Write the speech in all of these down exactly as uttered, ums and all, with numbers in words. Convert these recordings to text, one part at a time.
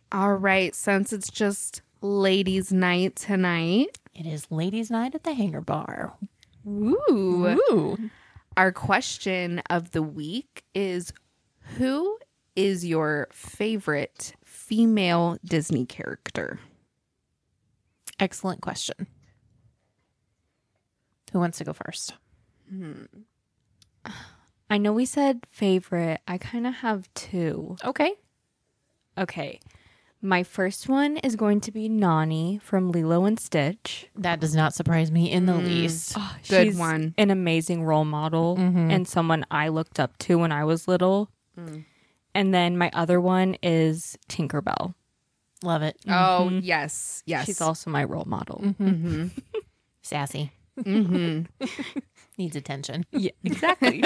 All right, since it's just ladies' night tonight. It is ladies' night at the Hangar Bar. Ooh. Ooh. Our question of the week is, who is your favorite female Disney character? Excellent question. Who wants to go first? Hmm. I know we said favorite. I kind of have two. Okay. Okay. My first one is going to be Nani from Lilo and Stitch. That does not surprise me in the mm. least. Oh, Good she's one. An amazing role model mm-hmm. and someone I looked up to when I was little. Mm. And then my other one is Tinkerbell. Love it. Oh, mm-hmm. yes. Yes. She's also my role model. Mm-hmm. Mm-hmm. Sassy. Mm-hmm. Needs attention. Yeah, exactly.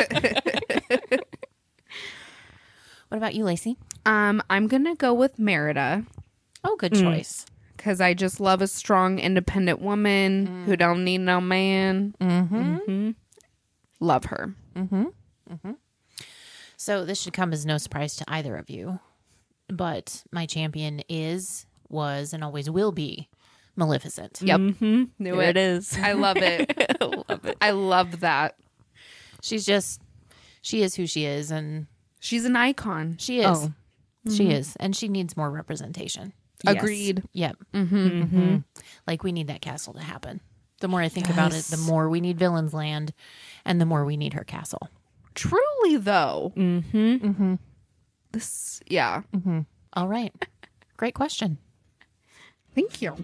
What about you, Lacey? Um, I'm going to go with Merida. Oh, good mm. choice. Because I just love a strong, independent woman mm. who don't need no man. Mm-hmm. Mm-hmm. Love her. Mm-hmm. Mm-hmm. So this should come as no surprise to either of you. But my champion is, was, and always will be Maleficent. Yep. Mm-hmm. Knew There it. it is. I love it. I love it. I love that. She's just, she is who she is, and she's an icon. She is. Oh. Mm-hmm. She is. And she needs more representation. Agreed. Yes. Yep. Mm-hmm. Mm-hmm. Like, we need that castle to happen. The more I think yes. about it, the more we need Villain's Land, and the more we need her castle. Truly, though. Mm-hmm. Mm-hmm. This, yeah. Mm-hmm. All right. Great question. Thank you.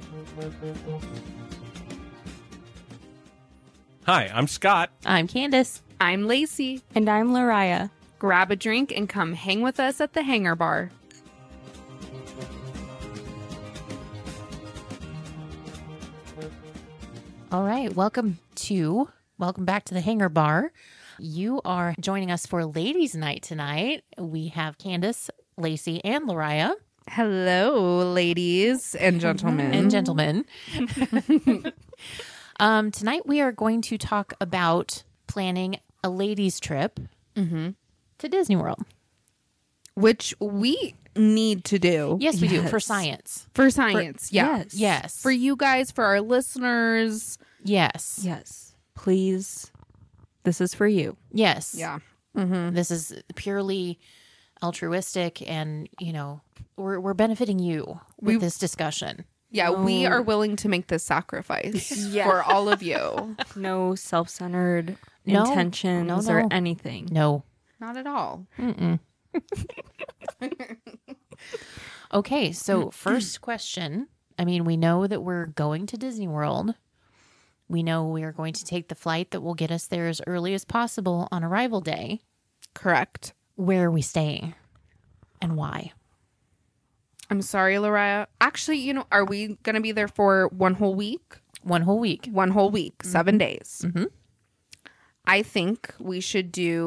Hi, I'm Scott. I'm Candace. I'm Lacey. And I'm Lariah. Grab a drink and come hang with us at the Hangar Bar. All right. Welcome to, welcome back to the Hangar Bar. You are joining us for Ladies' Night tonight. We have Candace, Lacey, and Lariah. Hello, ladies and gentlemen. And gentlemen. um, tonight we are going to talk about planning a ladies' trip mm-hmm. to Disney World. Which we need to do. Yes, we yes. do. For science. For science, for, yeah. Yes. Yes. For you guys, for our listeners. Yes. Yes. Please. This is for you. Yes. Yeah. Mm-hmm. This is purely altruistic, and, you know, we're we're benefiting you with we, this discussion. Yeah, no. We are willing to make this sacrifice yeah. for all of you. No self-centered no. intentions no, no. or anything. No. Not at all. Mm-mm. Okay, so first question. I mean, we know that we're going to Disney World. We know we are going to take the flight that will get us there as early as possible on arrival day. Correct. Where are we staying and why? I'm sorry, Lariah. Actually, you know, are we going to be there for one whole week? One whole week. One whole week, mm-hmm. seven days. Mm-hmm. I think we should do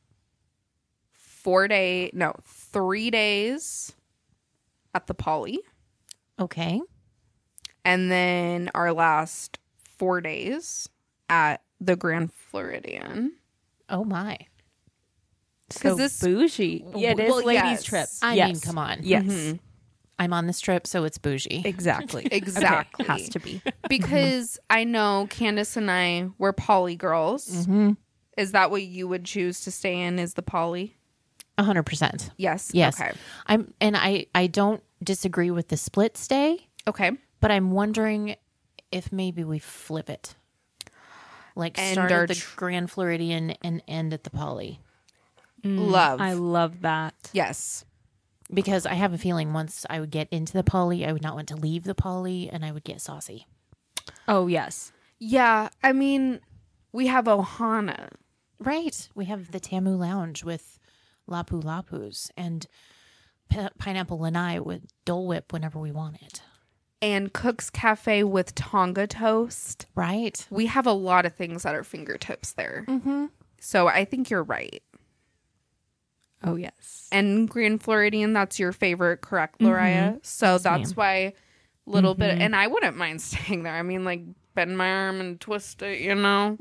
four day, no, three days at the Poly. Okay. And then our last four days at the Grand Floridian. Oh, my. So this bougie. Yeah, it is well, ladies' yes. trip. I yes. mean, come on. Yes. Mm-hmm. I'm on this trip, so it's bougie. Exactly. Exactly. Okay. Has to be. Because I know Candace and I were Poly girls. Mm-hmm. Is that what you would choose to stay in, is the Poly? A hundred percent. Yes. Yes. Okay. I'm, and I, I don't disagree with the split stay. Okay. But I'm wondering if maybe we flip it. Like End start our at the tr- Grand Floridian and end at the Poly. Mm, love. I love that. Yes. Because I have a feeling once I would get into the Poly, I would not want to leave the Poly, and I would get saucy. Oh, yes. Yeah. I mean, we have Ohana. Right. We have the Tamu Lounge with Lapu Lapus and P- Pineapple Lanai with Dole Whip whenever we want it. And Cook's Cafe with Tonga Toast. Right. We have a lot of things at our fingertips there. Mm-hmm. So I think you're right. Oh, yes. And Grand Floridian, that's your favorite, correct, Lariah? Mm-hmm. So yes, that's ma'am. why a little mm-hmm. bit, and I wouldn't mind staying there. I mean, like, bend my arm and twist it, you know?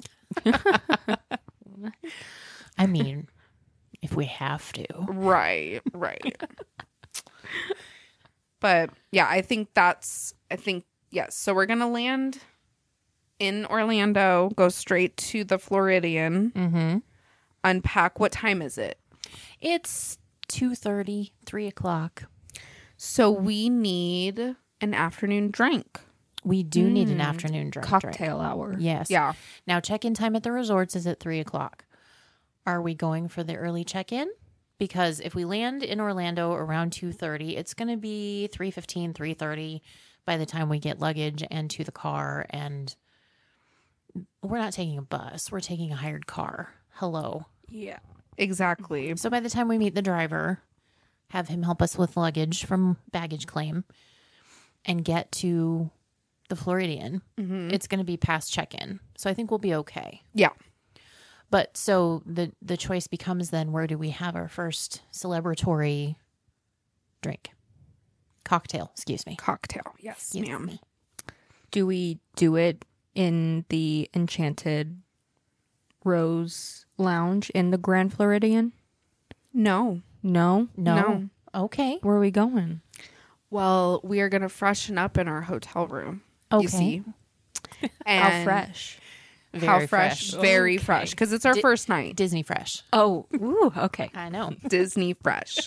I mean, if we have to. Right, right. But yeah, I think that's, I think, yes. So we're going to land in Orlando, go straight to the Floridian, Mm-hmm. unpack. What time is it? It's two thirty, three o'clock. So we need an afternoon drink. We do need an Mm. afternoon drink. Cocktail hour. Drink. Yes. Yeah. Now, check-in time at the resorts is at three o'clock. Are we going for the early check-in? Because if we land in Orlando around two thirty, it's going to be three fifteen, three thirty by the time we get luggage and to the car. And we're not taking a bus. We're taking a hired car. Hello. Yeah. Exactly. So by the time we meet the driver, have him help us with luggage from baggage claim and get to the Floridian, Mm-hmm. it's going to be past check-in. So I think we'll be okay. Yeah. But so the the choice becomes then, where do we have our first celebratory drink? Cocktail, excuse me. Cocktail. Yes, Excuse ma'am. me. Do we do it in the Enchanted Rose Lounge in the Grand Floridian? No. No. No. No. Okay. Where are we going? Well, we are going to freshen up in our hotel room. Okay. You see? How And fresh? How Very fresh. fresh. Very Okay. fresh. Because it's our Di- first night. Disney Fresh. Oh, ooh, okay. I know. Disney fresh.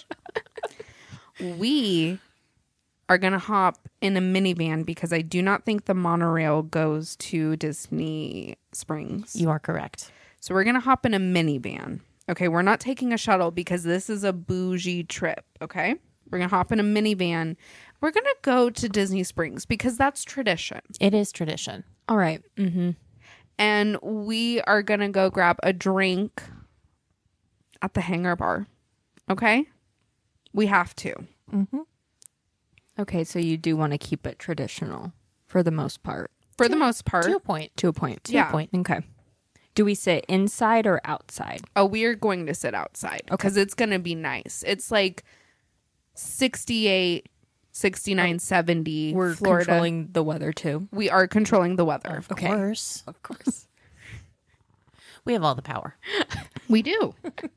We are going to hop in a minivan because I do not think the monorail goes to Disney Springs. You are correct. So we're going to hop in a minivan. Okay, we're not taking a shuttle because this is a bougie trip, okay? We're going to hop in a minivan. We're going to go to Disney Springs because that's tradition. It is tradition. All right. Mm-hmm. And we are going to go grab a drink at the hangar bar, okay? We have to. Mm-hmm. Okay, so you do want to keep it traditional for the most part. For the most part. To a point. To a point. To Yeah. a point. Okay. Do we sit inside or outside? Oh, we are going to sit outside because it's going to be nice. It's like sixty-eight, sixty-nine, seventy. We're Florida. controlling the weather too. We are controlling the weather. Of Okay. course. Of course. We have all the power. We do.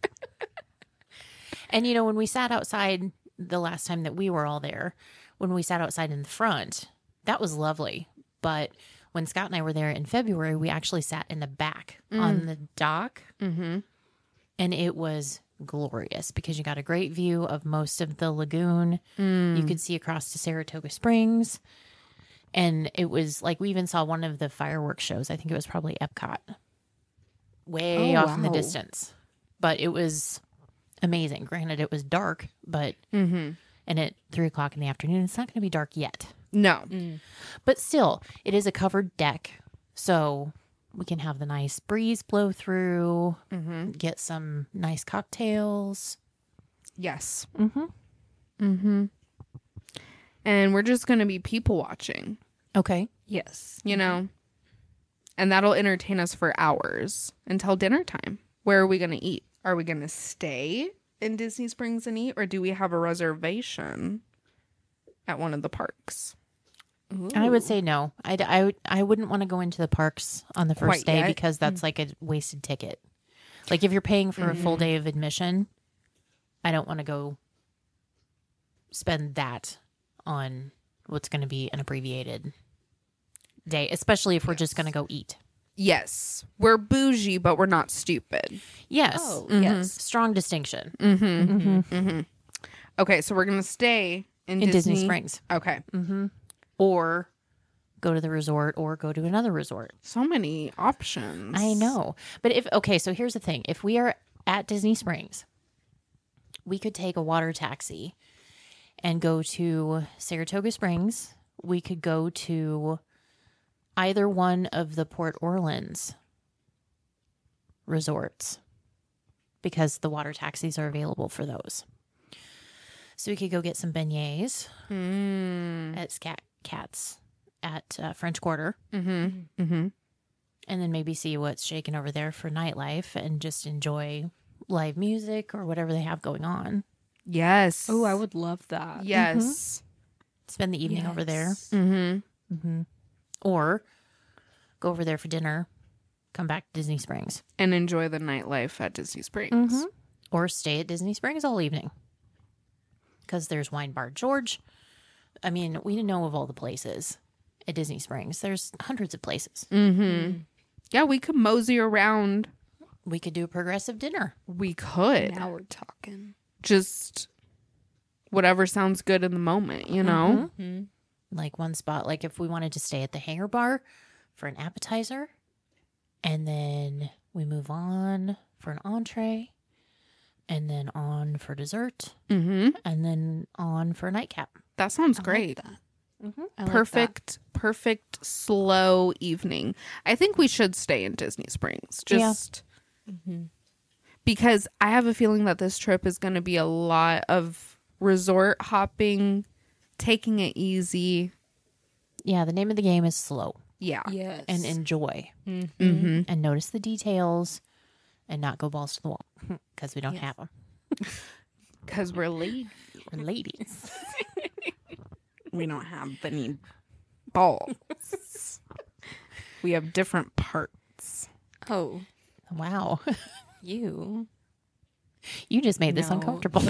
And, you know, when we sat outside the last time that we were all there, when we sat outside in the front, that was lovely. But when Scott and I were there in February, we actually sat in the back on the dock. Mm-hmm. And it was glorious because you got a great view of most of the lagoon. Mm. You could see across to Saratoga Springs. And it was like, we even saw one of the fireworks shows. I think it was probably Epcot. Way Oh, off in the wow. distance. But it was amazing. Granted, it was dark, but Mm-hmm. and at three o'clock in the afternoon, it's not going to be dark yet. No. But still, it is a covered deck, so we can have the nice breeze blow through, Mm-hmm. get some nice cocktails. Yes. Mm-hmm. Mm-hmm. And we're just going to be people watching, Okay. Yes. you know? And that'll entertain us for hours until dinner time. Where are we going to eat? Are we going to stay in Disney Springs and eat, or do we have a reservation at one of the parks? I would say no. I'd, I, would- I wouldn't want to go into the parks on the first Quite day yet. because that's like a wasted ticket. Like if you're paying for a full day of admission, I don't want to go spend that on what's going to be an abbreviated day, especially if we're just going to go eat. Yes. We're bougie, but we're not stupid. Yes. Oh, Mhm. yes. Strong distinction. Mm-hmm. Mm-hmm. Mm-hmm. Okay, so we're going to stay in, In Disney. Disney Springs. Okay. Mm-hmm. Or go to the resort or go to another resort. So many options. I know. But if, okay, so here's the thing. If we are at Disney Springs, we could take a water taxi and go to Saratoga Springs. We could go to either one of the Port Orleans resorts because the water taxis are available for those. So we could go get some beignets Mm. at Scat Cats at uh, French Quarter. Mm-hmm. Mm-hmm. And then maybe see what's shaking over there for nightlife and just enjoy live music or whatever they have going on. Yes. Oh, I would love that. Yes. Spend the evening over there. Yes. Mm-hmm. Mm-hmm. Or go over there for dinner, come back to Disney Springs. And enjoy the nightlife at Disney Springs. Mm-hmm. Or stay at Disney Springs all evening. Because there's Wine Bar George I mean, we know of all the places at Disney Springs. There's hundreds of places. Mm-hmm. Yeah, we could mosey around. We could do a progressive dinner. We could. Now we're talking. Just whatever sounds good in the moment, you know? Mm-hmm. Like one spot, like if we wanted to stay at the Hangar Bar for an appetizer, and then we move on for an entree, and then on for dessert, Mm-hmm. and then on for a nightcap. That sounds I great. Like that. Mm-hmm. I like Perfect, perfect, slow evening. I think we should stay in Disney Springs. Yeah. Just because I have a feeling that this trip is going to be a lot of resort hopping, taking it easy. Yeah, the name of the game is slow Yeah. that. Yes. and enjoy Mm-hmm. Mm-hmm. and notice the details and not go balls to the wall because we don't Yes. have them. Because we're late. We're ladies. We don't have any balls. We have different parts. Oh, Wow. you. You just made this No. uncomfortable.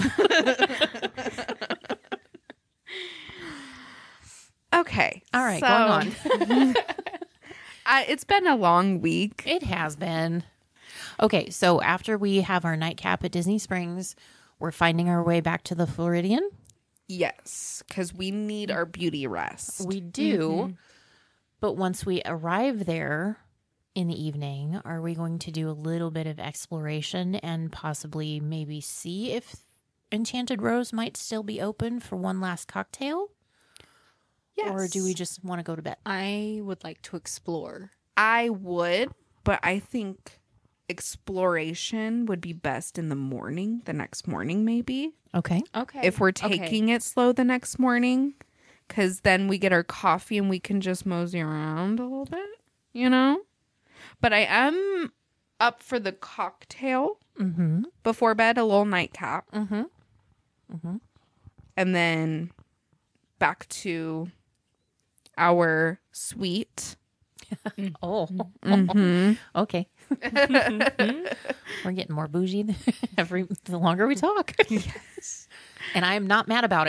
Okay. All right, so- going on. I, it's been a long week. It has been. Okay, so after we have our nightcap at Disney Springs, we're finding our way back to the Floridian. Yes, because we need our beauty rest. We do. But once we arrive there in the evening, are we going to do a little bit of exploration and possibly maybe see if Enchanted Rose might still be open for one last cocktail? Yes. Or do we just want to go to bed? I would like to explore. I would, but I think exploration would be best in the morning, the next morning, maybe. Okay. Okay. If we're taking it slow the next morning, because then we get our coffee and we can just mosey around a little bit, you know? But I am up for the cocktail Mm-hmm. before bed, a little nightcap, Mm-hmm. Mm-hmm. and then back to our suite. Oh. Mhm. Okay. We're getting more bougie every the longer we talk. Yes. And I am not mad about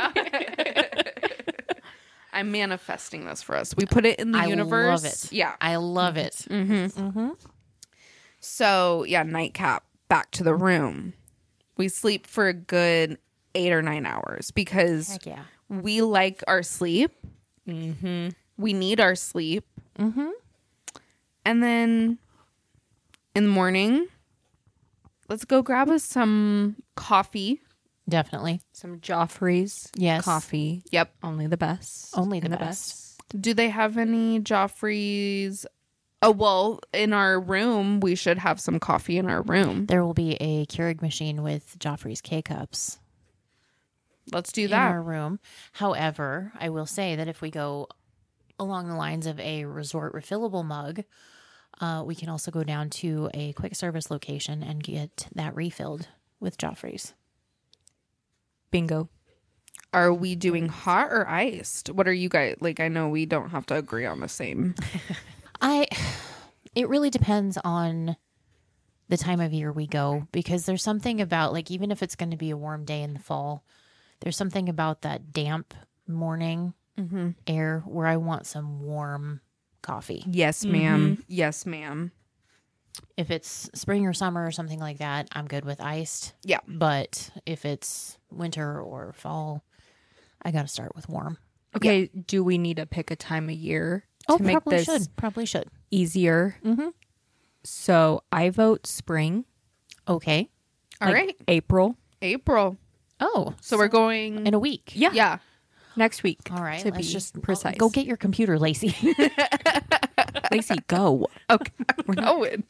it. I'm manifesting this for us. We put it in the I universe. love it. Yeah. I love it. Mm-hmm. Mm-hmm. So, yeah, nightcap, back to the room. We sleep for a good eight or nine hours because Heck yeah. we like our sleep. Mm-hmm. We need our sleep. Mm-hmm. And then in the morning, let's go grab us some coffee. Definitely. Some Joffrey's Yes. coffee. Yep. Only the best. Only the And best. Do they have any Joffrey's? Oh, well, in our room, we should have some coffee in our room. There will be a Keurig machine with Joffrey's K-Cups Let's do in that. our room. However, I will say that if we go along the lines of a resort refillable mug, uh, we can also go down to a quick service location and get that refilled with Joffrey's. Bingo. Are we doing hot or iced? What are you guys like? I know we don't have to agree on the same. I it really depends on the time of year we go, because there's something about, like, even if it's going to be a warm day in the fall, there's something about that damp morning air where I want some warm coffee. Yes, madam Yes, ma'am. If it's spring or summer or something like that, I'm good with iced. Yeah. But if it's winter or fall, I got to start with warm. Okay, do we need to pick a time of year Oh, to make probably this should. Probably should. easier? Mm-hmm. So I vote spring. Okay. All like right. April. April. Oh, So we're going. in a week. Yeah. yeah. Next week. All right. To let's be just precise. Go get your computer, Lacey. Lacey, go. Okay. We're going.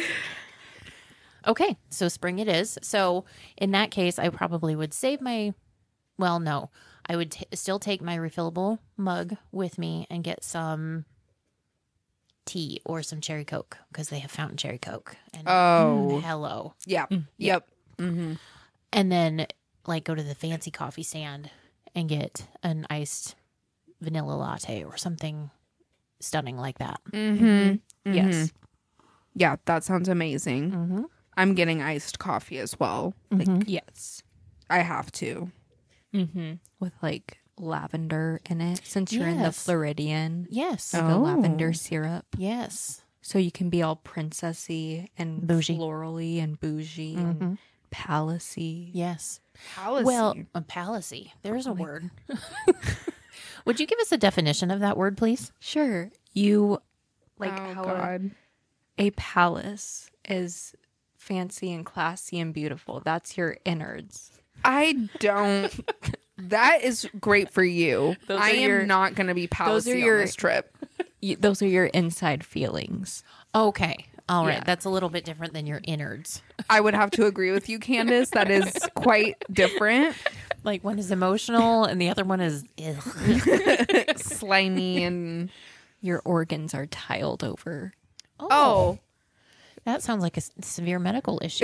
Okay, so spring it is. So in that case, I probably would save my. Well, no, I would t- still take my refillable mug with me and get some tea or some cherry coke, because they have fountain cherry coke. And Oh. hello, Yeah. Yep. Mm-hmm. and then like go to the fancy coffee stand and get an iced vanilla latte or something stunning like that. Mm-hmm. Yes. Yeah, that sounds amazing. Mm-hmm. I'm getting iced coffee as well. Like Yes. I have to. Mm-hmm. With like lavender in it since you're in the Yes. Floridian. Yes. Like Oh. a lavender syrup. Yes. So you can be all princessy and Bougie. florally and bougie Mhm. and palacey. Yes. Palace. Well, a palacy. There's a word. Would you give us a definition of that word, please? Sure. You like oh how a, God. a palace is fancy and classy and beautiful. That's your innards. I don't. That is great for you. Those I are am your- not going to be those are palacey your- on this trip. You, those are your inside feelings. Okay. All right. Yeah. That's a little bit different than your innards. I would have to agree with you, Candace. That is quite different. Like one is emotional and the other one is ugh. Slimy and Your organs are tiled over. oh, That sounds like a s- severe medical issue.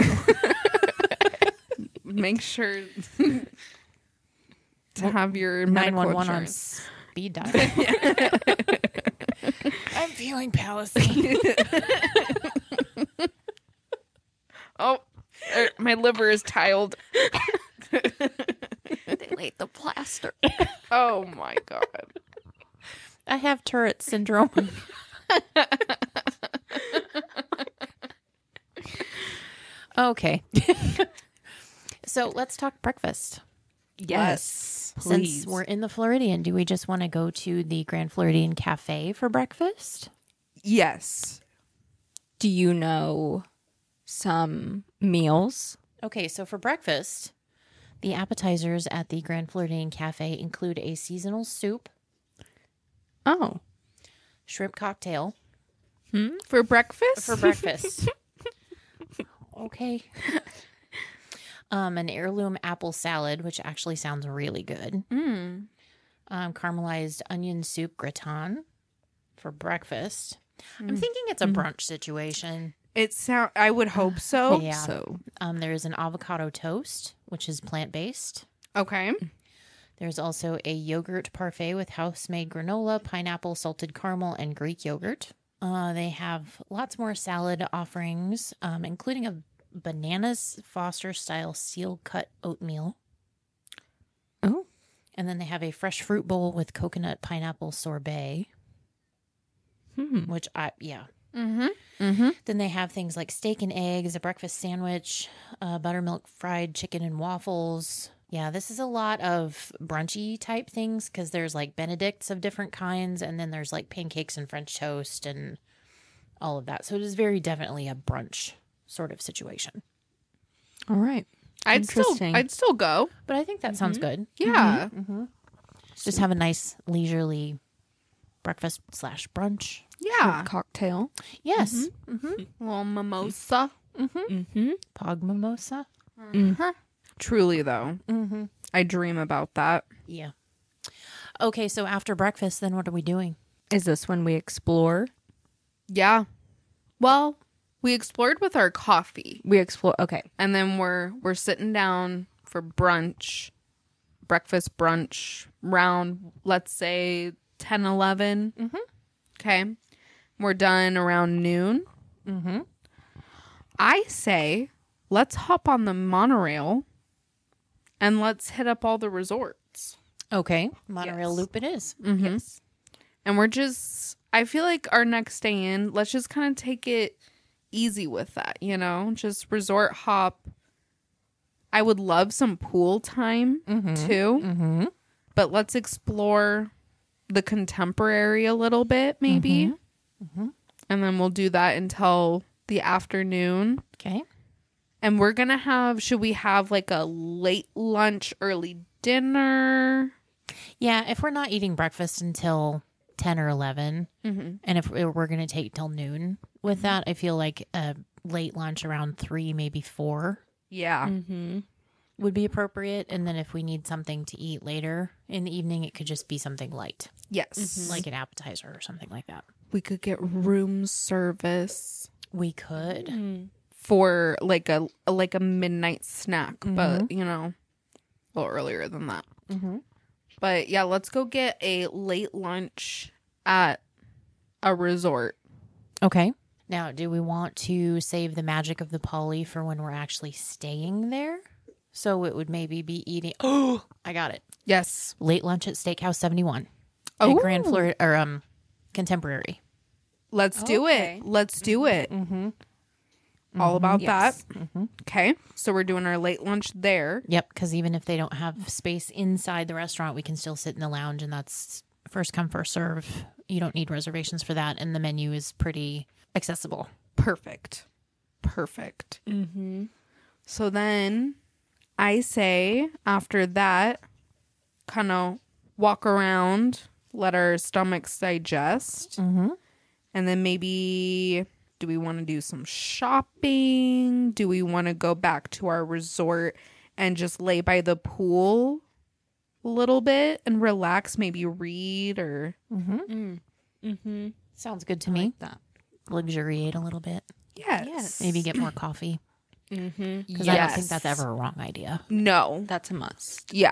make sure to have your nine medical one one on insurance. speed dial. I'm feeling palacy. Oh, er, my liver is tiled. They laid the plaster. Oh my God. I have Tourette syndrome. Okay. So let's talk breakfast. Yes, Since we're in the Floridian, do we just want to go to the Grand Floridian Cafe for breakfast? yes. Do you know some meals? Okay, so for breakfast, the appetizers at the Grand Floridian Cafe include a seasonal soup, Oh. shrimp cocktail For breakfast? for breakfast. Okay. Um, an heirloom apple salad, which actually sounds really good. Mm. Um, caramelized onion soup gratin for breakfast. I'm thinking it's a brunch situation. It sound. I would hope so. Yeah. So Um, there is an avocado toast, which is plant based. Okay. There's also a yogurt parfait with house-made granola, pineapple, salted caramel, and Greek yogurt. Uh, they have lots more salad offerings, um, including a bananas Foster-style seal-cut oatmeal. Oh. And then they have a fresh fruit bowl with coconut pineapple sorbet, Hmm. which I, yeah. Mm-hmm. Mm-hmm. Then they have things like steak and eggs, a breakfast sandwich, uh, buttermilk fried chicken and waffles. Yeah, this is a lot of brunchy type things because there's like Benedicts of different kinds, and then there's like pancakes and French toast and all of that. So it is very definitely a brunch sort of situation. All right. I'd still. Interesting. I'd still go. But I think that sounds good. Yeah. Just have a nice leisurely breakfast slash brunch. Yeah. Cocktail. Yes. Little mimosa. Mm-hmm. Pog mimosa. Truly, though, Mm-hmm. I dream about that. Yeah. Okay, so after breakfast, then what are we doing? Is this when we explore? Yeah. Well, we explored with our coffee, We explore. Okay. and then we're we're sitting down for brunch, breakfast brunch, round, let's say ten, eleven. Mm-hmm. Okay. We're done around noon. Mm-hmm. I say let's hop on the monorail and let's hit up all the resorts. Okay, monorail Yes. loop it is. Yes. And we're just, I feel like our next day in, let's just kind of take it easy with that, you know? Just resort hop. I would love some pool time too, Mm-hmm. but let's explore the contemporary a little bit, maybe. And then we'll do that until the afternoon. Okay. And we're going to have, should we have like a late lunch, early dinner? Yeah, if we're not eating breakfast until ten or eleven, Mm-hmm. and if we're going to take till noon with that, I feel like a late lunch around three, maybe four Yeah. Mm-hmm. would be appropriate. And then if we need something to eat later in the evening, it could just be something light, Yes. like an appetizer or something like that. We could get room service We could. for like a like a midnight snack, but you know, a little earlier than that. Mm-hmm. But yeah, let's go get a late lunch at a resort. Okay. Now, do we want to save the magic of the Poly for when we're actually staying there? So it would maybe be eating. Oh, I got it. Yes. Late lunch at Steakhouse seventy-one. Oh. At Grand Florida or um Contemporary. Let's do Okay. it. Let's do it. Mm-hmm. All about Yes. that. Mm-hmm. Okay. So we're doing our late lunch there. Yep, because even if they don't have space inside the restaurant, we can still sit in the lounge, and that's first come, first serve. You don't need reservations for that, and the menu is pretty accessible. Perfect. Perfect. Mm-hmm. So then I say after that, kind of walk around, let our stomachs digest, Mm-hmm. and then maybe do we want to do some shopping? Do we want to go back to our resort and just lay by the pool a little bit and relax, maybe read or Mm-hmm. Mm. Mm-hmm. Sounds good to I me. like that. Luxuriate a little bit. yes. Yes. Maybe get more coffee. Mm-hmm. Because I don't think that's ever a wrong idea. No. That's a must. Yeah.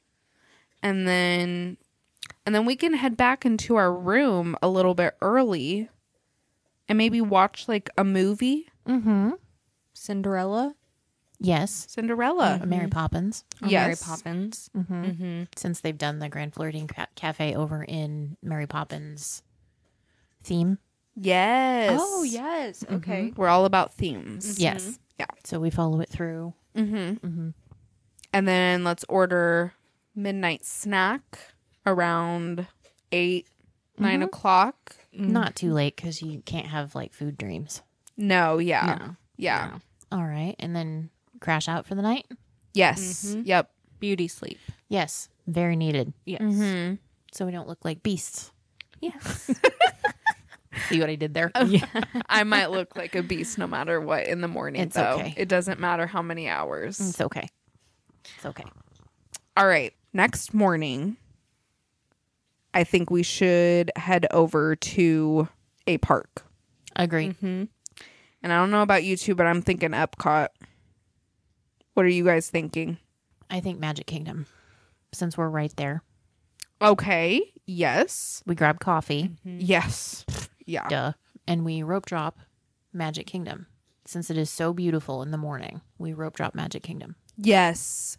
And then and then we can head back into our room a little bit early and maybe watch like a movie. Mm-hmm. Cinderella. Yes. Cinderella. Mary Poppins. Or Yes. Mary Poppins. Mm-hmm. Mm-hmm. Since they've done the Grand Flirting Ca- Cafe over in Mary Poppins theme. Yes. Oh, yes. Okay. We're all about themes. Yes. Yeah. So we follow it through. Mm-hmm. Mm-hmm. And then let's order midnight snack around eight, nine Mhm. o'clock. Not too late because you can't have like food dreams. No, yeah. No. Yeah. No. All right. And then crash out for the night? Yes. Mhm. Yep. Beauty sleep. Yes. Very needed. Yes. Mm-hmm. So we don't look like beasts. Yes. See what I did there? yeah. I might look like a beast no matter what in the morning, It's though. okay. It doesn't matter how many hours. It's okay. It's okay. All right. Next morning, I think we should head over to a park. Agree. Mm-hmm. And I don't know about you two, but I'm thinking Epcot. What are you guys thinking? I think Magic Kingdom, since we're right there. Okay. Yes. We grab coffee, Yes. Yeah. duh, and we rope drop Magic Kingdom. Since it is so beautiful in the morning, we rope drop Magic Kingdom. Yes.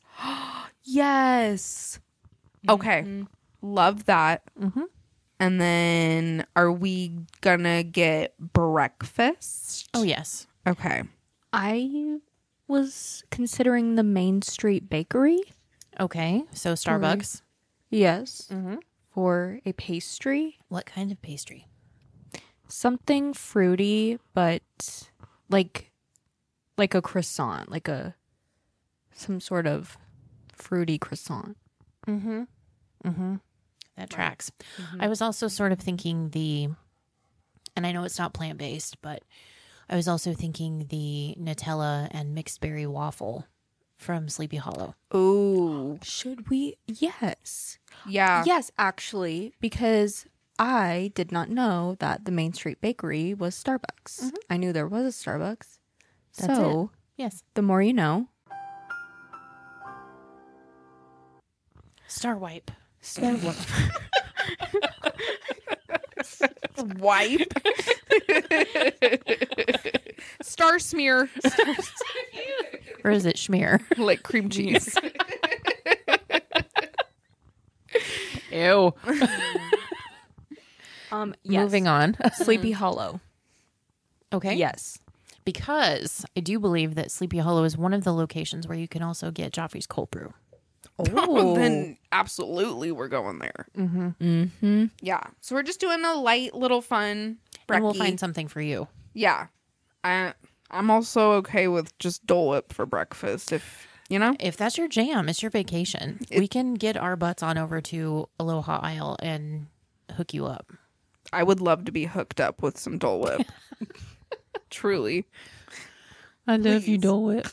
Yes. Okay. Love that. Mm-hmm. And then are we gonna get breakfast? Oh, yes. Okay. I was considering the Main Street Bakery. Okay. So Starbucks. Yes. Mm-hmm. For a pastry. What kind of pastry? Something fruity, but like like a croissant, like a some sort of fruity croissant. Mm-hmm. Mm-hmm. That tracks. I was also sort of thinking the, and I know it's not plant-based, but I was also thinking the Nutella and mixed berry waffle from Sleepy Hollow. Ooh. Should we? Yes. Yeah. Yes, actually, because I did not know that the Main Street Bakery was Starbucks. I knew there was a Starbucks. That's so, Yes. the more you know. Star Wipe. Starbucks. Wipe. Star smear. Or is it schmear? Like cream cheese. Ew. um, yes. Moving on. Sleepy Hollow. Okay. Yes. Because I do believe that Sleepy Hollow is one of the locations where you can also get Joffrey's cold brew. Oh, then absolutely we're going there. Mm-hmm. Mm-hmm. Yeah. So we're just doing a light little fun brekkie. And we'll find something for you. Yeah. I I'm also okay with just Dole Whip for breakfast if you know. If that's your jam, it's your vacation. we can get our butts on over to Aloha Isle and hook you up. I would love to be hooked up with some Dole Whip. Truly. I love you, Dole Whip.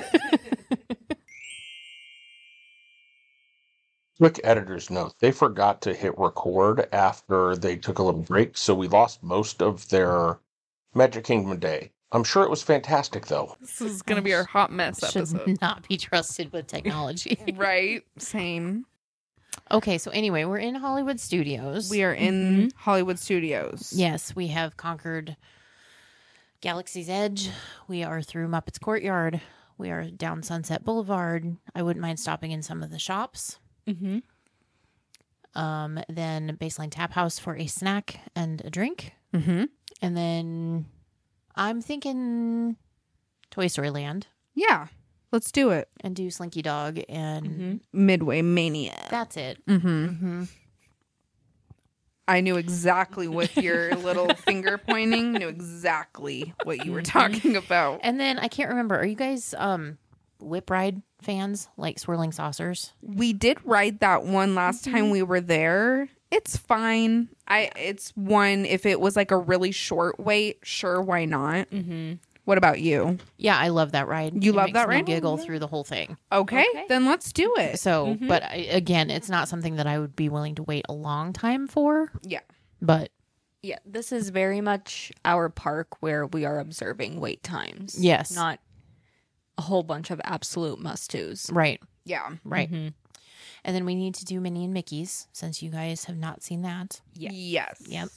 Quick editor's note. They forgot to hit record after they took a little break, so we lost most of their Magic Kingdom day. I'm sure it was fantastic, though. This is gonna be our hot mess episode. Should not be trusted with technology. Right? Same. Okay, so anyway, we're in Hollywood Studios. We are in Hollywood Studios. Yes, we have conquered Galaxy's Edge. We are through Muppets Courtyard. We are down Sunset Boulevard. I wouldn't mind stopping in some of the shops. Mm-hmm. Um, then Baseline Tap House for a snack and a drink. Mm-hmm. And then I'm thinking Toy Story Land Yeah. Let's do it. and do Slinky Dog, and Mm-hmm. Midway Mania. that's it. Mm-hmm. Mm-hmm. I knew exactly what your little finger pointing knew exactly what you were talking about. And then I can't remember. Are you guys um whip ride fans, like swirling saucers? We did ride that one last time we were there. It's fine. I it's one if it was like a really short wait, sure, why not? Mm-hmm. What about you? Yeah, I love that ride. You It love makes that me ride? Giggle through the whole thing. Okay, Okay. then let's do it. So, but I, again, it's not something that I would be willing to wait a long time for. Yeah. But Yeah, this is very much our park where we are observing wait times. Yes. Not a whole bunch of absolute must-dos. right, Yeah. right. Mhm. And then we need to do Minnie and Mickey's, since you guys have not seen that. Yeah. Yes. Yep.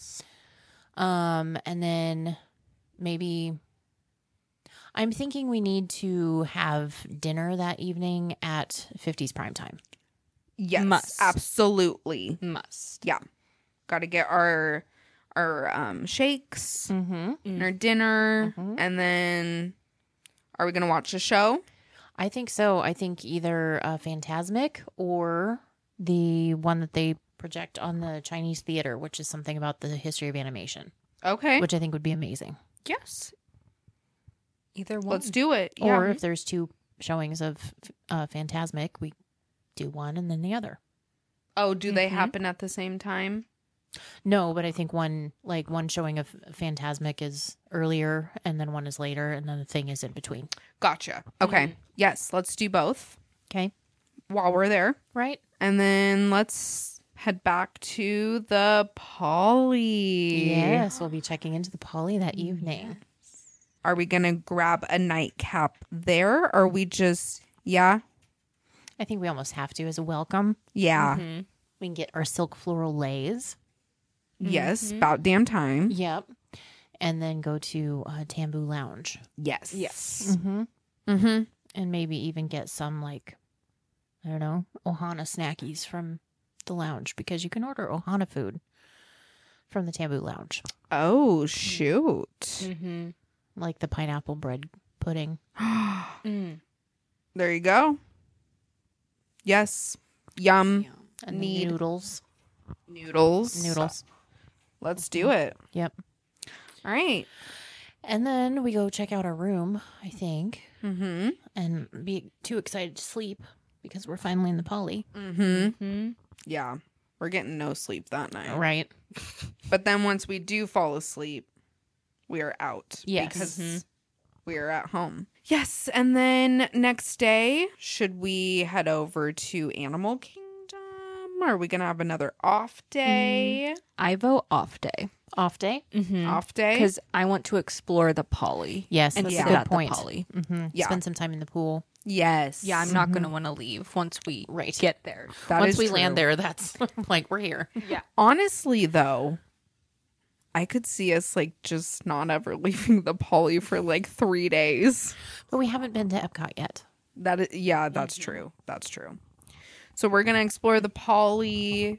Um, and then maybe I'm thinking we need to have dinner that evening at fifties prime time. Yes. Must. Absolutely. Must. Yeah. Got to get our our um shakes Mm-hmm. and our dinner, Mhm. and then are we gonna watch a show? I think so. I think either uh, Phantasmic or the one that they project on the Chinese theater, which is something about the history of animation, Okay. which I think would be amazing. yes. Either one. Let's do it. Yeah. Or if there's two showings of uh, Phantasmic, we do one and then the other. oh, do they Mhm. happen at the same time? No, but I think one like one showing of Phantasmic is earlier, and then one is later, and then the thing is in between. Gotcha. Okay. Yes, let's do both Okay, while we're there. right? And then let's head back to the Polly. Yes, we'll be checking into the Poly that evening. Are we going to grab a nightcap there? Or are we just, yeah? I think we almost have to as a welcome. Yeah. Mhm. We can get our silk floral lays. Yes. About damn time. Yep. And then go to uh, Tambu Lounge. Yes. Yes. Mm-hmm. Mm-hmm. And maybe even get some, like, I don't know, Ohana snackies from the lounge, because you can order Ohana food from the Tambu Lounge, Oh, shoot. Mm-hmm. like the pineapple bread pudding. Mm. There you go. Yes. Yum. And Need. the noodles. Noodles. Noodles. Let's do it. Yep. All right. And then we go check out our room, I think, Mm-hmm. and be too excited to sleep because we're finally in the Poly. Mm-hmm. Mm-hmm. Yeah. We're getting no sleep that night. Right. But then once we do fall asleep, we are out. Yes. Because Mhm. we are at home. Yes. And then next day, should we head over to Animal Kingdom? Are we going to have another off day? I vote off day. Off day? Mm-hmm. Off day? Because I want to explore the Poly. Yes, And that's yeah. a sit good at point. the Poly. Mm-hmm. Yeah. Spend some time in the pool. Yes. Yeah, I'm not going to want to leave once we Right. get there. That Once is we true. land there, that's like, we're here. Yeah. Honestly, though, I could see us like just not ever leaving the Poly for like three days. But we haven't been to Epcot yet. That is, yeah, that's true. That's true. So we're gonna explore the Poly,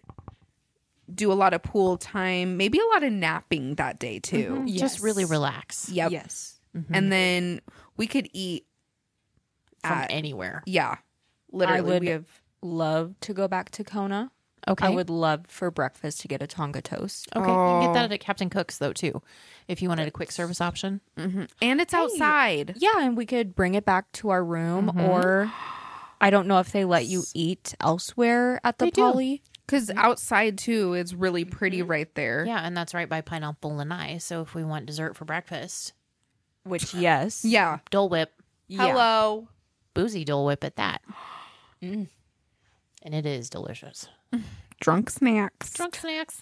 do a lot of pool time, maybe a lot of napping that day too. Just really Yes. relax Yep. Yes. And then we could eat from at anywhere. yeah, literally. would- we have Love to go back to Kona. Okay. I would love for breakfast to get a Tonga toast. Okay. You can get that Oh. at Captain Cook's, though, too, if you wanted a quick service option. and it's outside. Yeah, and we could bring it back to our room, Mhm. or I don't know if they let you eat elsewhere at the They do. Poly. Because outside too, it's really pretty right there. Yeah, and that's right by Pineapple Lanai. So if we want dessert for breakfast, Which, yes. Yeah. Dole Whip, Yeah. Hello. boozy Dole Whip at that. Mm. And it is delicious. Drunk snacks. Drunk snacks.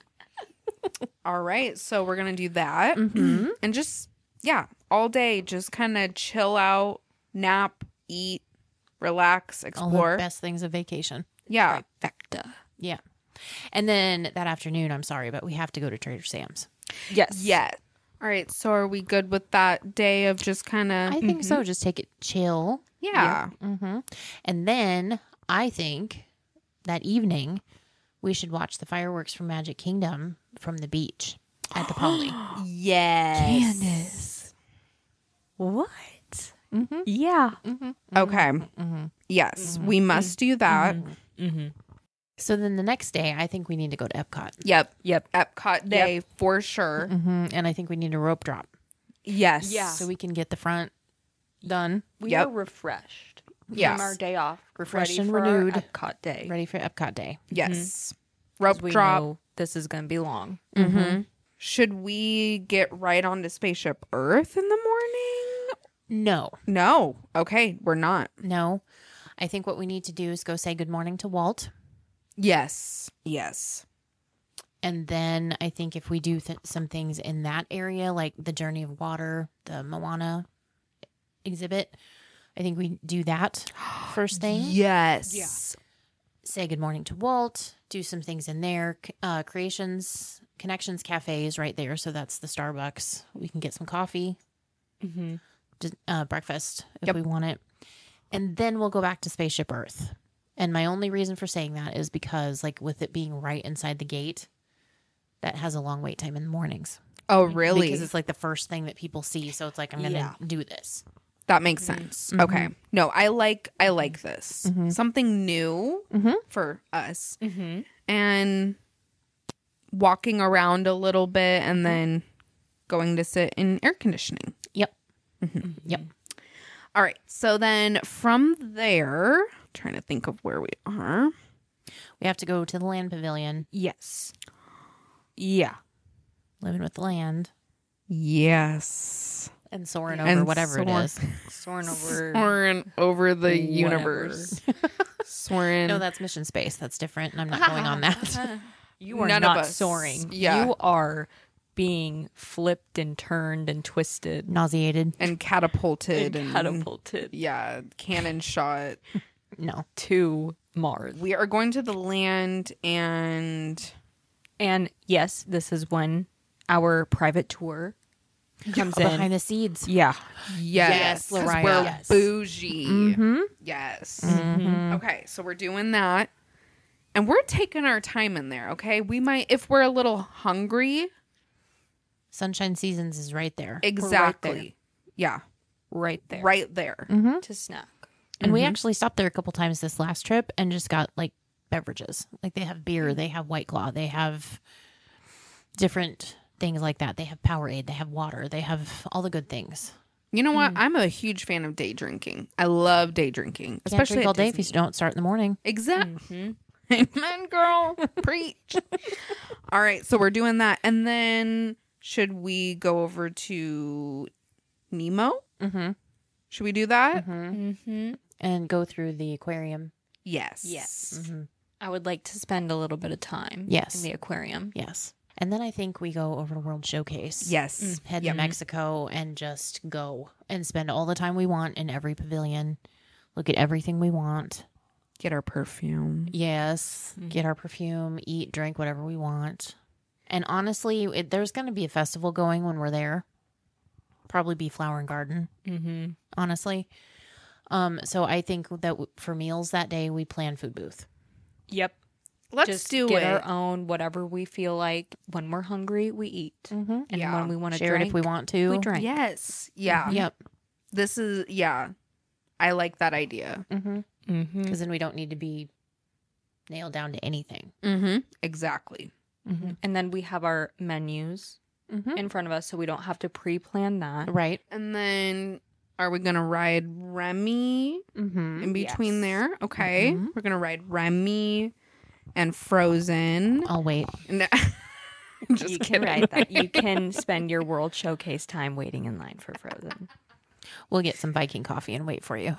All right. So we're going to do that. Mm-hmm. And just, yeah, all day, just kind of chill out, nap, eat, relax, All explore. the best things of vacation. Yeah. Trifecta. Yeah. And then that afternoon, I'm sorry, but we have to go to Trader Sam's. Yes. Yeah. All right. So are we good with that day of just kind of, I think so. Just take it chill. yeah. Mm-hmm. And then I think that evening, we should watch the fireworks from Magic Kingdom from the beach at the Poly. Yes. Candace. What? Mm-hmm. Yeah. Okay. Yes, we must do that. So then the next day, I think we need to go to Epcot. Yep. Yep. Epcot day for sure. Mm-hmm. And I think we need a rope drop Yes. Yeah. so we can get the front done, We Yep. are refreshed Yes. from our day off. Refreshed ready and for our renewed. Epcot day. ready for Epcot day. Yes. Rope We drop. know this is going to be long. Mm-hmm. Should we get right onto Spaceship Earth in the morning? No, No. Okay, we're not. no. I think what we need to do is go say good morning to Walt. Yes. Yes. And then I think if we do th- some things in that area, like the Journey of Water, the Moana exhibit, I think we do that first thing. Yes. Say good morning to Walt, do some things in there. C- Uh, Creations, Connections Cafe is right there. So that's the Starbucks. We can get some coffee, Mm-hmm. just, uh, breakfast if Yep. we want it. And then we'll go back to Spaceship Earth. And my only reason for saying that is because, like, with it being right inside the gate, that has a long wait time in the mornings. Oh, really? Because it's like the first thing that people see. So it's like, I'm going to Yeah. do this. That makes sense. Okay. No, I like I like this. Something new Mhm. for us. Mm-hmm. And walking around a little bit and then going to sit in air conditioning. Yep. Yep. All right. So then from there, trying to think of where we are. We have to go to the land pavilion, Yes. Yeah. living with the land, Yes. and soaring over And whatever soar- it is. Soaring over. Soaring over the Whatever. universe. Soaring. No, that's Mission Space. That's different. And I'm not going on that. You are None of not us. soaring. Yeah. You are being flipped and turned and twisted Nauseated. and catapulted and and, catapulted yeah, cannon shot. No. to Mars. We are going to the land and And yes, this is when our private tour comes in. Behind the seeds. Yeah. yes, 'cause Lariah. we're Yes. bougie. Mm-hmm. Yes. Mm-hmm. Okay, so we're doing that. And we're taking our time in there, okay? We might if we're a little hungry. Sunshine Seasons is right there. Exactly. Yeah. Right there. Right there. Mm-hmm. To snack. And we actually stopped there a couple times this last trip and just got like beverages. Like they have beer, they have White Claw, they have different things like that. They have Powerade, they have water, they have all the good things. You know what? I'm a huge fan of day drinking. I love day drinking, Can't especially drink at all day if Disney. you don't start in the morning. Exactly. Amen, girl. Preach. All right, so we're doing that. And then should we go over to Nemo? Mm-hmm. Should we do that? Mm-hmm. And go through the aquarium. Yes. Yes. Mm-hmm. I would like to spend a little bit of time Yes. in the aquarium. Yes. And then I think we go over to World Showcase. Yes. Head Yep. to Mexico and just go and spend all the time we want in every pavilion. Look at everything we want. Get our perfume. Yes. Get our perfume, eat, drink, whatever we want. And honestly, it, there's going to be a festival going when we're there. Probably be Flower and Garden, Mm-hmm. honestly. Um, so I think that w- for meals that day, we plan food booth. Yep. Let's Just do get it. our own, whatever we feel like. When we're hungry, we eat. Mm-hmm. And Yeah. when we want to Share drink, it if we want to. we drink. Yes. Yeah. Yep. This is, yeah. I like that idea. Mm-hmm. Mm-hmm. Because then we don't need to be nailed down to anything. Mm-hmm. Exactly. Mm-hmm. And then we have our menus Mm-hmm. in front of us, so we don't have to pre-plan that. Right. And then are we going to ride Remy Mm-hmm. in between Yes. there? Okay. Mhm. We're going to ride Remy and Frozen. I'll wait. No. Just you kidding. can write that. You can spend your World Showcase time waiting in line for Frozen. We'll get some Viking coffee and wait for you.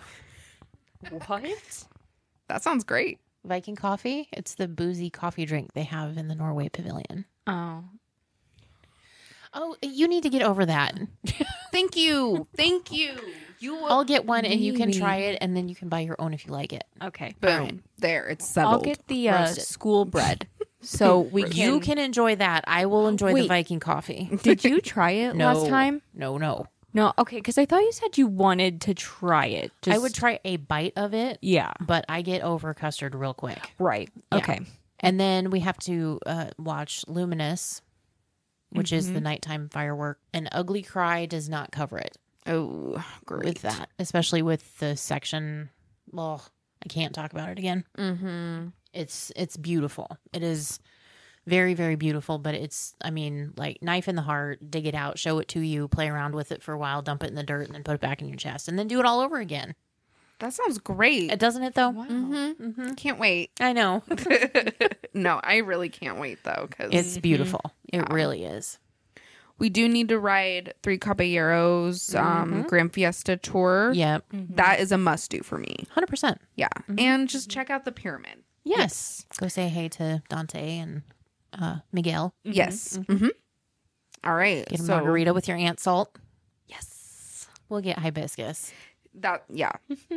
What? That sounds great. Viking coffee? It's the boozy coffee drink they have in the Norway Pavilion. Oh. Oh, you need to get over that. Thank you. Thank you. You will. I'll get one and you can Maybe. try it and then you can buy your own if you like it. Okay. Boom. fine. There. It's I'll settled. get the uh, Roasted. school bread. So we can. You can enjoy that. I will enjoy the Wait. Viking coffee. Did you try it No. last time? No, no. No, okay, because I thought you said you wanted to try it. Just, I would try a bite of it, Yeah. but I get over custard real quick. Right. Yeah. Okay. And then we have to uh, watch Luminous, which is the nighttime firework. An Ugly Cry does not cover it Oh, great. with that, especially with the section. Well, I can't talk about it again. Mm-hmm. It's it's beautiful. It is very, very beautiful, but it's, I mean, like knife in the heart, dig it out, show it to you, play around with it for a while, dump it in the dirt, and then put it back in your chest, and then do it all over again. That sounds great. It doesn't it though? Mm-hmm. Mm-hmm. Can't wait. I know. No, I really can't wait though, because It's beautiful. Yeah. It really is. we do need to ride Three Caballeros um, Grand Fiesta tour. Yep. That is a must do for me. one hundred percent. Yeah, and just check out the pyramid. Yes. Go say hey to Dante and uh, Miguel. Yes. Mm-hmm. All right. Get a so margarita with your Aunt Salt. yes, We'll get hibiscus. that yeah.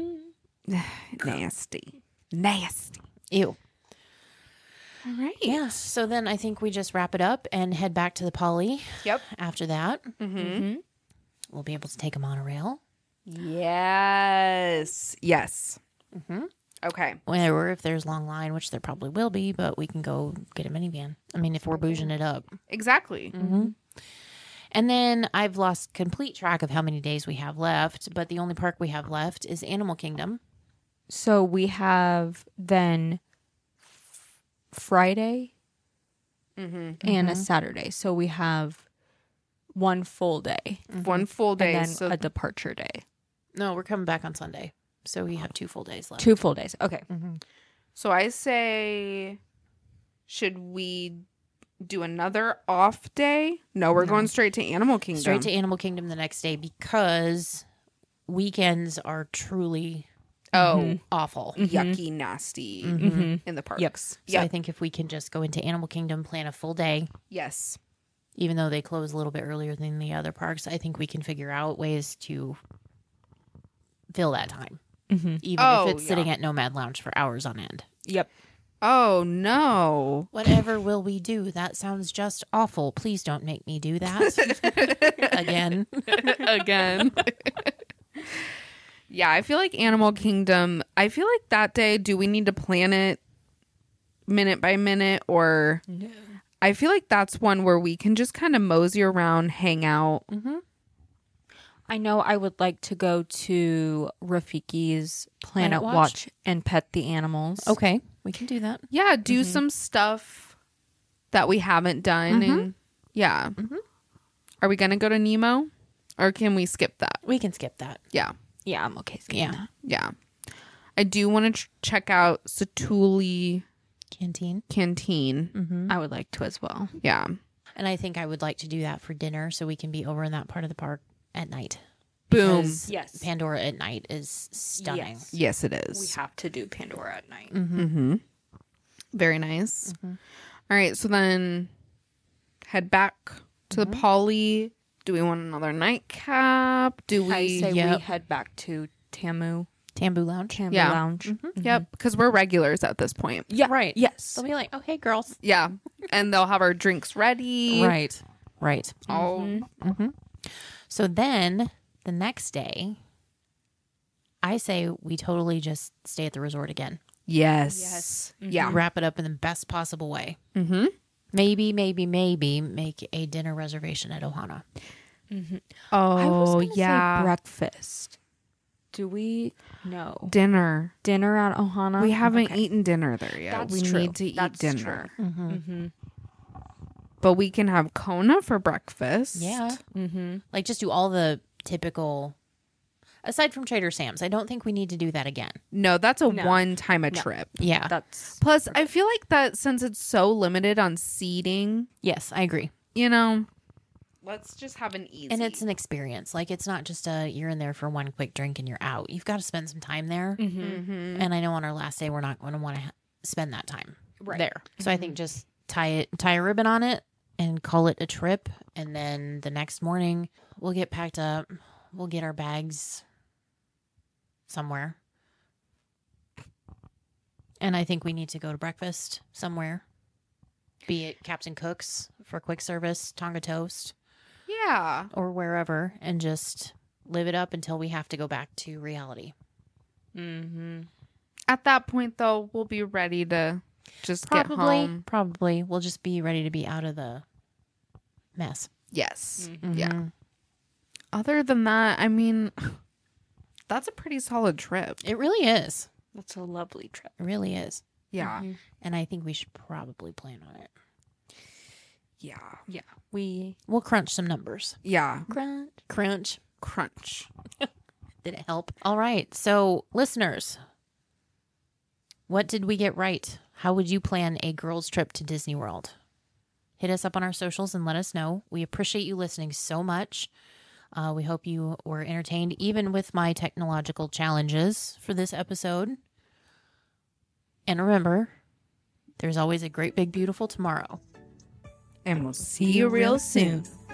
Nasty, nasty. Ew. All right. Yeah. So then I think we just wrap it up and head back to the Poly. Yep. After that, Mm-hmm. we'll be able to take a monorail. Yes. Yes. Mm-hmm. Okay. Or if there's long line, which there probably will be, but we can go get a minivan. I mean, if we're bouging it up. Exactly. Mm-hmm. And then I've lost complete track of how many days we have left, but the only park we have left is Animal Kingdom. So we have then f- Friday Mm-hmm. and a Saturday. So we have one full day One full day. and then so a departure day. No, we're coming back on Sunday. So we have two full days left. Two full days. Okay. So I say, should we do another off day? No, we're No. going straight to Animal Kingdom. Straight to Animal Kingdom the next day because weekends are truly oh, awful. yucky, nasty Mm-hmm. in the parks. Yep. So Yeah. I think if we can just go into Animal Kingdom, plan a full day, Yes. even though they close a little bit earlier than the other parks, I think we can figure out ways to fill that time. Mm-hmm. Even Oh, if it's sitting yeah. at Nomad Lounge for hours on end. Yep. Oh no. Whatever will we do? That sounds just awful. Please don't make me do that again. Again. Yeah, I feel like Animal Kingdom, I feel like that day, do we need to plan it minute by minute, or No. I feel like that's one where we can just kind of mosey around, hang out. Mm-hmm. I know I would like to go to Rafiki's Planet, Planet Watch. Watch. and pet the animals. Okay, we can do that. Yeah, do some stuff that we haven't done. And yeah. Are we going to go to Nemo, or can we skip that? We can skip that. Yeah. Yeah, I'm okay. skipping Yeah. that. Yeah. I do want to ch- check out Satuli Canteen. Canteen. Mm-hmm. I would like to as well. Yeah. And I think I would like to do that for dinner so we can be over in that part of the park at night. Boom. Because Yes. Pandora at night is stunning. Yes. Yes, it We is. have to do Pandora at night. Mm-hmm. Very nice. All right. So then head back to the Poly. Do we want another nightcap? Do we? I say Yep. we head back to Tamu, Tambu Lounge. Tamu Yeah. Lounge. Yep. Because we're regulars at this point. Yeah. Right. Yes. They'll be like, oh, hey, girls. Yeah. And they'll have our drinks ready. Right. Right. Oh. So then the next day, I say we totally just stay at the resort again. Yes. Yes. Yeah. Wrap it up in the best possible way. Mm-hmm. Maybe, maybe, maybe make a dinner reservation at Ohana. Oh, I was gonna yeah. say breakfast. Do we? No. Dinner. Dinner at Ohana? We haven't Okay. eaten dinner there yet. That's we true. need to eat That's dinner. Mm-hmm. But we can have Kona for breakfast. Yeah. Mm-hmm. Like just do all the typical, aside from Trader Sam's. I don't think we need to do that again. No, that's a No. one time a No. trip. Yeah. That's Plus, I feel like that since it's so limited on seating, Yes, I agree. you know, let's just have an easy. And it's an experience. Like it's not just a you're in there for one quick drink and you're out. You've got to spend some time there. mm-hmm. Mhm. And I know on our last day we're not going to want to ha- spend that time Right. there. So I think just tie it, tie a ribbon on it, and call it a trip. And then the next morning we'll get packed up. We'll get our bags somewhere. And I think we need to go to breakfast somewhere. Be it Captain Cook's for quick service, Tonga toast. Yeah. or wherever and just live it up until we have to go back to reality. Mm-hmm. At that point, though, we'll be ready to just get Probably, home. probably. We'll just be ready to be out of the mess. Yes. Mhm. Yeah. Other than that, I mean, that's a pretty solid trip. It really is. That's a lovely trip. It really is. Yeah. And I think we should probably plan on it. Yeah. Yeah. We We'll crunch some numbers. Yeah. Crunch. Crunch. Crunch. Did it help? All right. So, listeners, what did we get right? How would you plan a girls' trip to Disney World? Hit us up on our socials and let us know. We appreciate you listening so much. Uh, we hope you were entertained, even with my technological challenges for this episode. And remember, there's always a great, big, beautiful tomorrow. And we'll see you real soon.